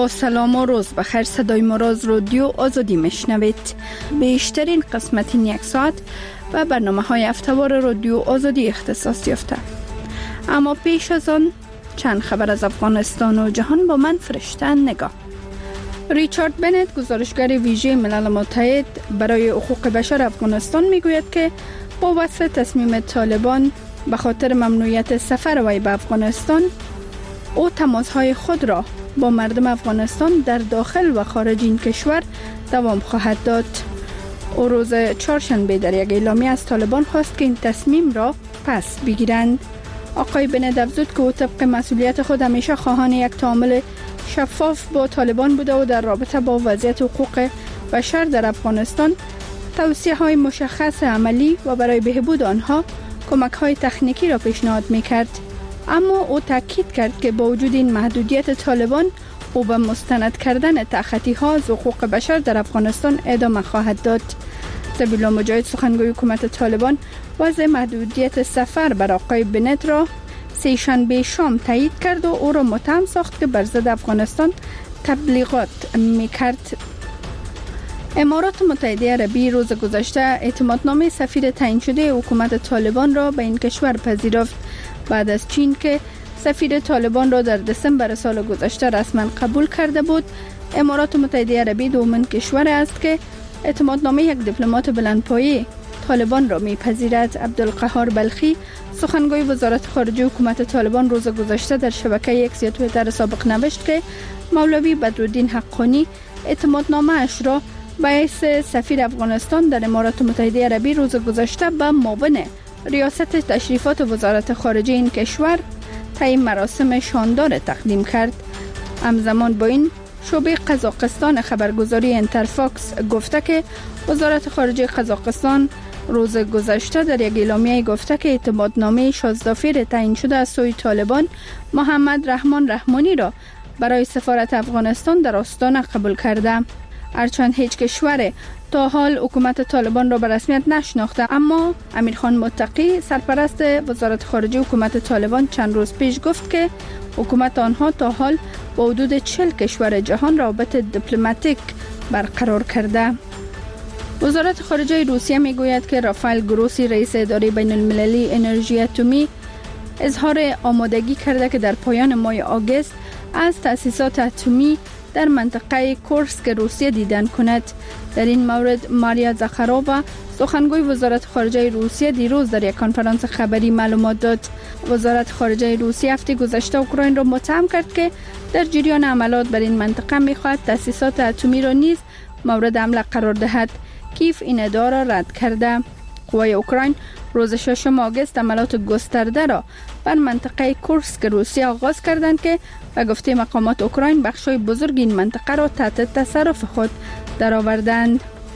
با سلام و روز بخیر. صدای ما را از رادیو آزادی میشنوید. بیشترین قسمت این یک ساعت و برنامه‌های هفته‌وار رادیو آزادی اختصاص یافته. اما پیش از آن چند خبر از افغانستان و جهان با من فرشته نگاه. ریچارد بنت، گزارشگر ویژه ملل متحد برای حقوق بشر افغانستان، میگوید که با وصف تصمیم طالبان به خاطر ممنوعیت سفر وی به افغانستان، او تماس‌های خود را با مردم افغانستان در داخل و خارج این کشور دوام خواهد داد. او روز چهارشنبه در یک اعلامیه از طالبان خواست که این تصمیم را پس بگیرند. آقای بنت افزود که او طبق مسئولیت خود همیشه خواهان یک تعامل شفاف با طالبان بوده و در رابطه با وضعیت حقوق بشر در افغانستان توصیه‌های مشخص عملی و برای بهبود آنها کمک‌های تکنیکی را پیشنهاد می‌کرد. اما او تاکید کرد که با وجود این محدودیت طالبان، او به مستند کردن تخطی‌ها از حقوق بشر در افغانستان ادامه خواهد داد. ذبیح الله مجاهد، سخنگوی حکومت طالبان، وضع محدودیت سفر بر آقای بنت را سه‌شنبه شام تایید کرد و او را متهم ساخت که بر ضد افغانستان تبلیغات می‌کرد. امارات متحده عربی روز گذشته اعتمادنامه سفیر تعیین شده حکومت طالبان را به این کشور پذیرفت، بعد از چین که سفیر طالبان را در دسامبر سال گذشته رسما قبول کرده بود. امارات متحده عربی دومین کشور است که اعتمادنامه یک دیپلمات بلندپایه طالبان را میپذیرد. عبدالقهار بلخی، سخنگوی وزارت خارجه حکومت طالبان، روز گذشته در شبکه اکس یا توییتر سابق نوشت که مولوی بدرالدین حقانی اعتمادنامه اش را به حیث سفیر افغانستان در امارات متحده عربی روز گذشته به معاون ریاست تشریفات وزارت خارجه این کشور طی مراسم شاندار تقدیم کرد. همزمان با این، شعبه قزاقستان خبرگزاری انترفاکس گفته که وزارت خارجه قزاقستان روز گذشته در یک اعلامیه گفته که اعتمادنامه شازدافیر تعیین شده از سوی طالبان محمد رحمان رحمانی را برای سفارت افغانستان در آستانه قبول کرده. هرچند هیچ کشور تا حال حکومت طالبان را به رسمیت نشناخته، اما امیرخان متقی، سرپرست وزارت خارجه حکومت طالبان، چند روز پیش گفت که حکومت آنها تا حال با حدود 40 کشور جهان روابط دیپلماتیک برقرار کرده. وزارت خارجه روسیه میگوید که رافائل گروسی، رئیس اداره بین المللی انرژی اتمی، اظهار آمادگی کرده که در پایان ماه آگوست از تأسیسات اتمی در منطقه کورسک روسیه دیدن کند. در این مورد ماریا زاخارووا، سخنگوی وزارت خارجه روسیه، دیروز در یک کنفرانس خبری معلومات داد. وزارت خارجه روسیه هفته گذشته اوکراین را متهم کرد که در جریان عملیات بر این منطقه می‌خواهد تأسیسات اتمی را نیز مورد حمله قرار دهد. کیف این ادعا را رد کرده. قوای اوکراین روز 6 آگوست عملیات گسترده را بر منطقه کورسک روسیه آغاز کردند که به گفته مقامات اوکراین بخشای بزرگ این منطقه را تحت تصرف خود درآوردند.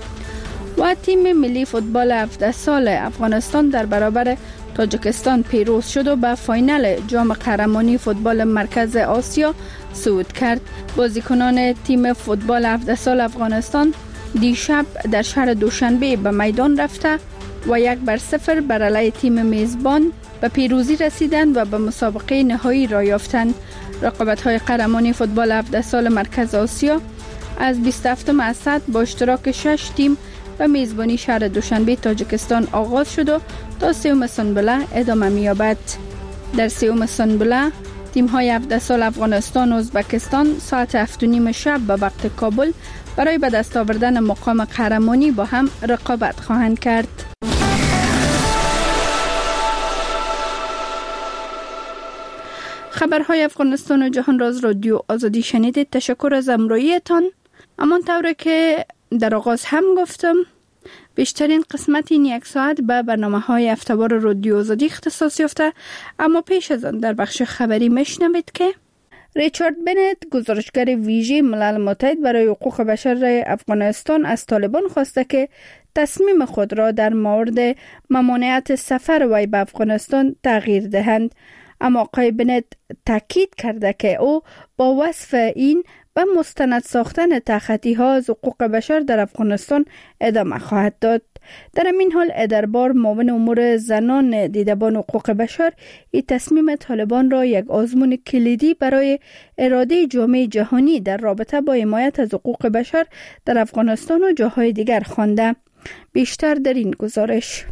و تیم ملی فوتبال 17 سال افغانستان در برابر تاجیکستان پیروز شد و به فاینال جام قهرمانی فوتبال مرکز آسیا صعود کرد. بازیکنان تیم فوتبال 17 سال افغانستان دیشب در شهر دوشنبه به میدان رفته و 1-0 بر علیه تیم میزبان به پیروزی رسیدند و به مسابقه نهایی را یافتند. رقابت‌های قهرمانی فوتبال 17 سال مرکز آسیا از 27 اسد با اشتراک 6 تیم و میزبانی شهر دوشنبه تاجیکستان آغاز شد و تا 3 سنبله ادامه می‌یابد. در 3 سنبله تیم‌های 17 سال افغانستان و ازبکستان ساعت 7:30 شب به وقت کابل برای به دست آوردن مقام قهرمانی با هم رقابت خواهند کرد. خبرهای افغانستان و جهان را از رادیو آزادی شنیدید. تشکر از همراهیتان. همانطور که در آغاز هم گفتم، بیشترین قسمت این یک ساعت به برنامه‌های هفته‌وار رادیو آزادی اختصاص یافته. اما پیش از آن در بخش خبری میشنوید که ریچارد بنت، گزارشگر ویژه ملل متحد برای حقوق بشر افغانستان، از طالبان خواسته که تصمیم خود را در مورد ممانعت سفر وی به افغانستان تغییر دهند. اما آقای بنت تاکید کرده که او با وصف این و مستند ساختن تخطی‌ها از حقوق بشر در افغانستان ادامه خواهد داد. در این حال ادربار معاون امور زنان دیدبان حقوق بشر این تصمیم طالبان را یک آزمون کلیدی برای اراده جامعه جهانی در رابطه با حمایت از حقوق بشر در افغانستان و جاهای دیگر خوانده. بیشتر در این گزارش.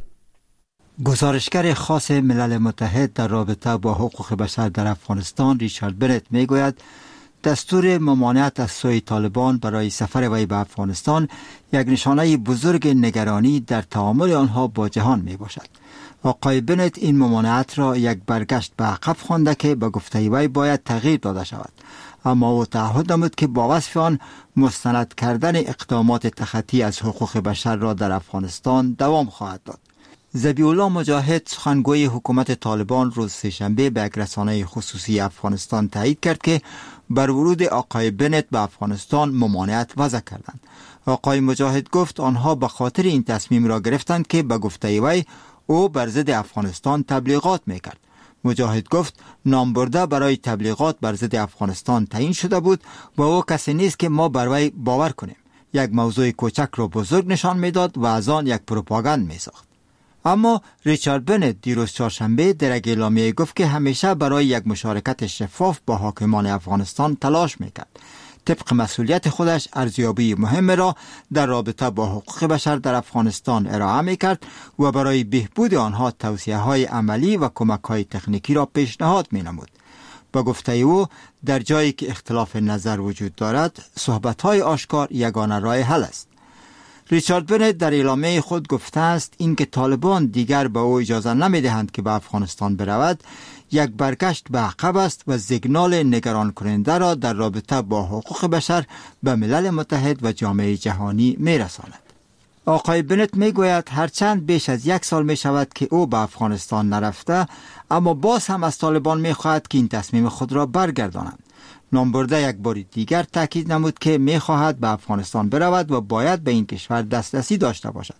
گزارشگر خاص ملل متحد در رابطه با حقوق بشر در افغانستان ریچارد بنت میگوید دستور ممانعت از سوی طالبان برای سفر وی به افغانستان یک نشانه بزرگ نگرانی در تعامل آنها با جهان می باشد. آقای بنت این ممانعت را یک برگشت به عقب خوانده که به گفته وی باید تغییر داده شود، اما او تعهد نمود که با وصف آن مستند کردن اقدامات تخطی از حقوق بشر را در افغانستان دوام خواهد داد. ذبیح‌الله مجاهد سخنگوی حکومت طالبان روز سه‌شنبه به یک رسانه خصوصی افغانستان تایید کرد که بر ورود آقای بنت به افغانستان ممانعت وضع کردند. آقای مجاهد گفت آنها به خاطر این تصمیم را گرفتند که به گفته وی او بر ضد افغانستان تبلیغات میکرد. مجاهد گفت نامبرده برای تبلیغات بر ضد افغانستان تعیین شده بود و او کسی نیست که ما بر وی باور کنیم. یک موضوع کوچک را بزرگ نشان میداد و از آن یک پروپاگاند میساخت. اما ریچارد بنت دیروز چهارشنبه در یک اعلامیه گفت که همیشه برای یک مشارکت شفاف با حاکمان افغانستان تلاش میکرد. طبق مسئولیت خودش ارزیابی مهم را در رابطه با حقوق بشر در افغانستان ارائه میکرد و برای بهبود آنها توصیه‌های عملی و کمک‌های تکنیکی را پیشنهاد مینمود. با گفته او در جایی که اختلاف نظر وجود دارد صحبت‌های آشکار یگانه راه حل است. ریچارد بنت در اعلامیه خود گفته است اینکه طالبان دیگر به او اجازه نمیدهند که به افغانستان برود یک برگشت به عقب است و سیگنال نگران کننده را در رابطه با حقوق بشر به ملل متحد و جامعه جهانی میرساند. آقای بنت میگوید هرچند بیش از 1 سال می شود که او به افغانستان نرفته، اما باز هم از طالبان میخواهد که این تصمیم خود را برگردانند. نامبرده یک بار دیگر تاکید نمود که میخواهد به افغانستان برود و باید به این کشور دسترسی داشته باشد.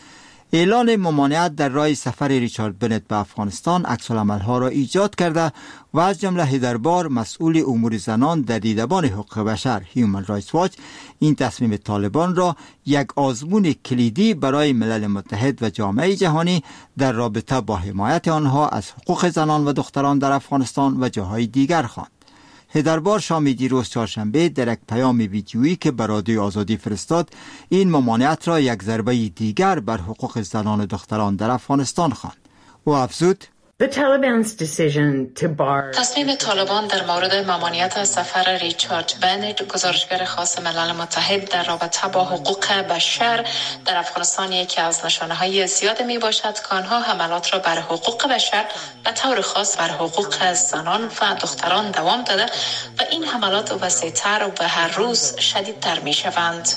اعلان ممانعت در راه سفر ریچارد بنت به افغانستان عکس‌العمل‌ها را ایجاد کرده و از جمله هیدربار مسئول امور زنان در دیدبان حقوق بشر هیومن رایتس واچ این تصمیم طالبان را یک آزمون کلیدی برای ملل متحد و جامعه جهانی در رابطه با حمایت آنها از حقوق زنان و دختران در افغانستان و جاهای دیگر خواند. هیدربار شام دیروز چهارشنبه در یک پیام ویدیویی که به رادیو آزادی فرستاد این ممانعت را یک ضربه دیگر بر حقوق زنان و دختران در افغانستان خواند. او افزود تصمیم طالبان در مورد ممانعت از سفر ریچارد بنت گزارشگر خاص ملل متحد در رابطه با حقوق بشر در افغانستان یکی از نشانه‌های زیاد می باشد که آنها حملات را بر حقوق بشر و طور خاص بر حقوق زنان و دختران دوام داده و این حملات وسیع‌تر و هر روز شدیدتر می شوند.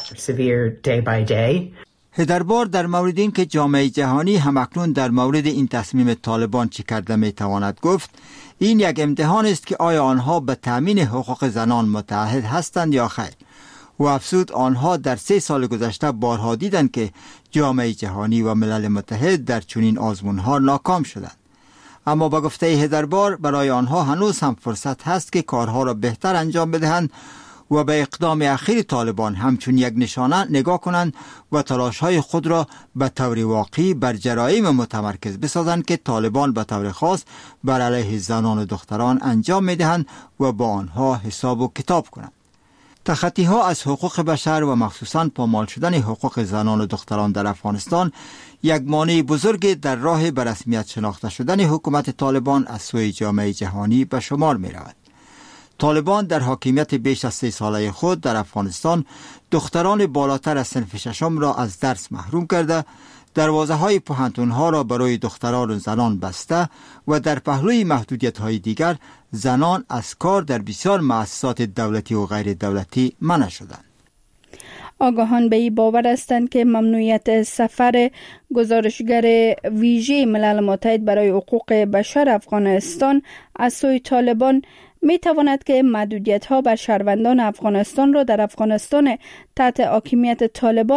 هیدربار در مورد این که جامعه جهانی همکنون در مورد این تصمیم طالبان چه کرده میتواند گفت این یک امتحان است که آیا آنها به تامین حقوق زنان متعهد هستند یا خیر. و افزود آنها در 3 سال گذشته بارها دیدند که جامعه جهانی و ملل متحد در چنین آزمونها ناکام شدند. اما با گفته هیدربار برای آنها هنوز هم فرصت هست که کارها را بهتر انجام بدهند و به اقدام اخیر طالبان همچون یک نشانه نگاه کنند و تلاش‌های خود را به طور واقعی بر جرایم متمرکز بسازند که طالبان به طور خاص بر علیه زنان و دختران انجام می‌دهند و با آنها حساب و کتاب کنند. تخطی‌ها از حقوق بشر و مخصوصاً پامال شدن حقوق زنان و دختران در افغانستان یک مانع بزرگ در راه به رسمیت شناخته شدن حکومت طالبان از سوی جامعه جهانی به شمار می‌رود. طالبان در حاکمیت بیش از 3 ساله خود در افغانستان دختران بالاتر از صنف ششم را از درس محروم کرده، دروازه‌های پوهنتون‌ها را برای دختران و زنان بسته و در پهلوی محدودیت‌های دیگر زنان از کار در بسیار مؤسسات دولتی و غیر دولتی منع شدند. آگاهان به این باور هستند که ممنوعیت سفر گزارشگر ویژه ملل متحد برای حقوق بشر افغانستان از سوی طالبان می تواند که محدودیت‌ها بر شهروندان افغانستان را در افغانستان تحت حاکمیت طالبان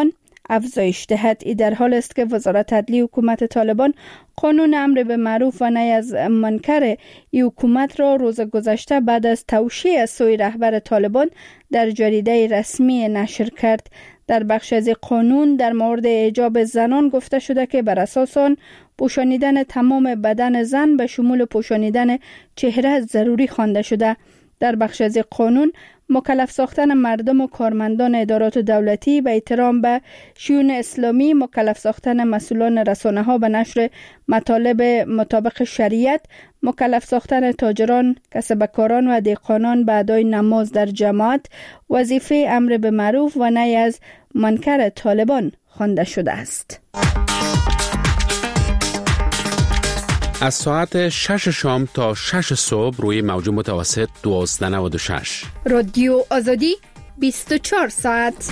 افزایش دهد. ای در حال است که وزارت عدلیه حکومت طالبان قانون امر به معروف و نهی از منکر ای حکومت را روز گذشته بعد از توشیح از سوی رهبر طالبان در جریده رسمی نشر کرد. در بخش از قانون در مورد حجاب زنان گفته شده که بر اساس آن پوشانیدن تمام بدن زن به شمول پوشانیدن چهره ضروری خوانده شده. در بخش از قانون مکلف ساختن مردم و کارمندان ادارات دولتی به احترام به شیون اسلامی، مکلف ساختن مسئولان رسانه ها به نشر مطالب مطابق شریعت، مکلف ساختن تاجران، کسبکاران و دهقانان به ادای نماز در جماعت، وظیفه امر به معروف و نهی از منکر طالبان خوانده شده است. از ساعت 6 شام تا 6 صبح روی موج متوسط 1296 رادیو آزادی 24 ساعت.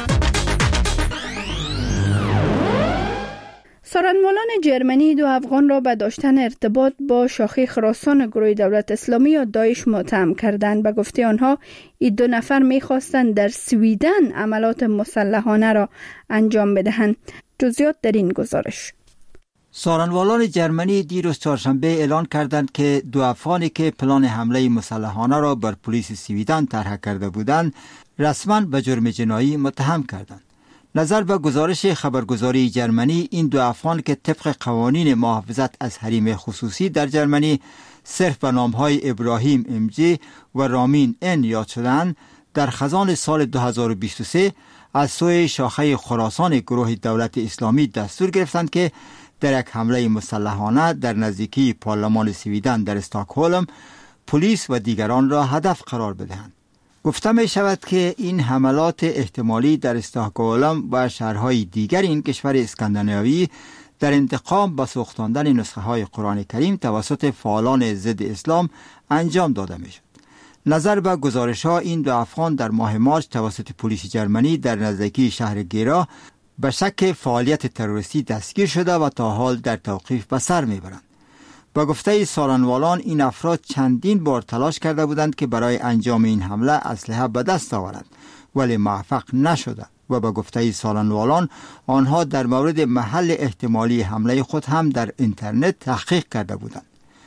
سارنوالان جرمنی 2 افغان را به داشتن ارتباط با شاخه خراسان گروه دولت اسلامی یا داعش متهم کردند. به گفته آنها این 2 نفر می‌خواستند در سویدن عملات مسلحانه را انجام بدهند. جزئیات در این گزارش. سارنوالان جرمنی دیروز چهارشنبه اعلان کردند که 2 افغانی که پلان حمله مسلحانه را بر پلیس سویدن طرح کرده بودند رسما به جرم جنایی متهم کردند. نظر به گزارش خبرگزاری جرمنی، این 2 افغان که طبق قوانین محافظت از حریم خصوصی در جرمنی صرف به نامهای ابراهیم امجی و رامین ان یاد شدند، در خزان سال 2023 از سوی شاخه خراسان گروه دولت اسلامی دستور گرفتند که در یک حمله مسلحانه در نزدیکی پارلمان سویدن در استکهلم پلیس و دیگران را هدف قرار بدهند. گفته می شود که این حملات احتمالی در استکهلم و شهرهای دیگر این کشور اسکاندیناوی در انتقام به سوختاندن نسخه های قرآن کریم توسط فعالان ضد اسلام انجام داده می شود. نظر به گزارش ها، این 2 افغان در ماه مارس توسط پلیس جرمنی در نزدیکی شهر گیرا به شک فعالیت تروریستی دستگیر شده و تا حال در توقیف به سر میبرند. با گفته سارنوالان، این افراد چندین بار تلاش کرده بودند که برای انجام این حمله اسلحه به دست آورند ولی موفق نشدند و با گفته سارنوالان آنها در مورد محل احتمالی حمله خود هم در اینترنت تحقیق کرده بودند.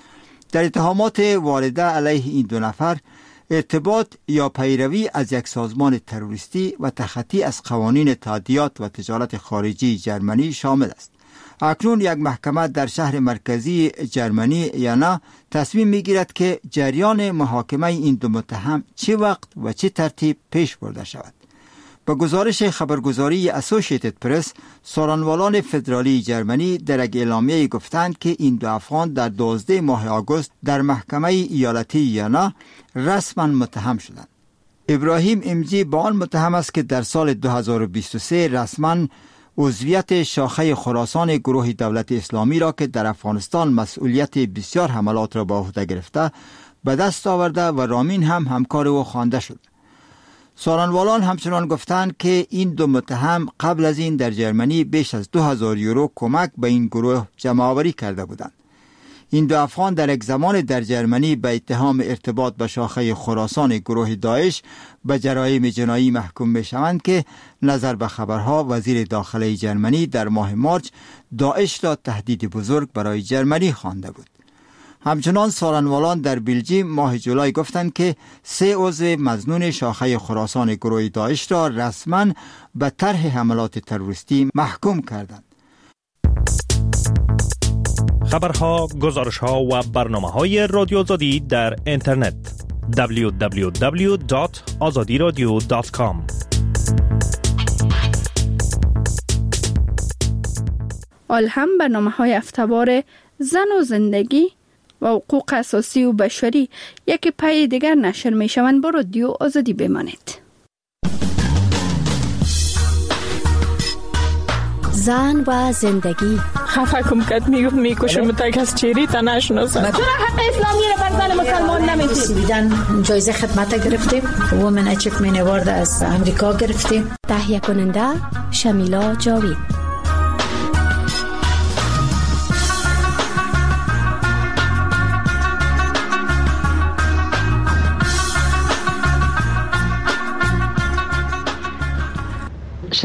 در اتهامات وارده علیه این 2 نفر ارتباط یا پیروی از یک سازمان تروریستی و تخطی از قوانین تادیات و تجارت خارجی جرمنی شامل است. اکنون یک محکمه در شهر مرکزی جرمنی یانا تصمیم میگیرد که جریان محاکمه این 2 متهم چه وقت و چه ترتیب پیش برده شود. با گزارش خبرگزاری اسوسییتد پرس، سارنوالان فدرالی جرمنی در یک اعلامیه گفتند که این 2 افغان در 12 ماه آگوست در محکمه ایالتی یانا رسما متهم شدند. ابراهیم امجی با آن متهم است که در سال 2023 رسما عضویت شاخه خراسان گروه دولت اسلامی را که در افغانستان مسئولیت بسیار حملات را به عهده گرفته به دست آورده و رامین هم همکار او خوانده شد. سارنوالان همچنان گفتند که این 2 متهم قبل از این در جرمنی بیش از 2000 یورو کمک به این گروه جمع آوری کرده بودند. این 2 افغان در یک زمان در جرمنی به اتهام ارتباط به شاخه خراسان گروه داعش به جرایم جنایی محکوم می شوند که نظر به خبرها وزیر داخله جرمنی در ماه مارس داعش را تهدید بزرگ برای جرمنی خوانده بود. همچنان سارنوالان در بلژیم ماه جولای گفتند که 3 عضو مظنون شاخه خراسان گروه داعش را رسما به طرح حملات تروریستی محکوم کردند. خبرها، گزارشها و برنامه‌های رادیو آزادی در اینترنت www.azadiradio.com. هم برنامه‌های هفته‌وار زن و زندگی و حقوق اساسی و بشری یک پای دیگر نشر می‌شوند. با رادیو آزادی بمانید. زن و زندگی. خفه کم کد میکشم تا کس چیری تا نشناسم. چرا حق اسلامی رو بر زن مسلمان نمیدید؟ سویدن جایزه خدمت گرفتیم. وومن اچیومنت اوارد از امریکا گرفتیم. تهیه کننده شمیلا جاوید.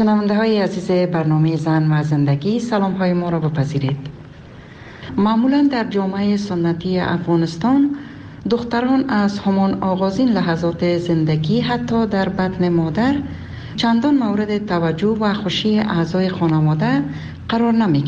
شنونده های عزیز برنامه زن و زندگی، سلام های ما را بپذیرید. معمولا در جامعه سنتی افغانستان دختران از همان آغازین لحظات زندگی حتی در بطن مادر چندان مورد توجه و خوشی اعضای خانواده قرار نمی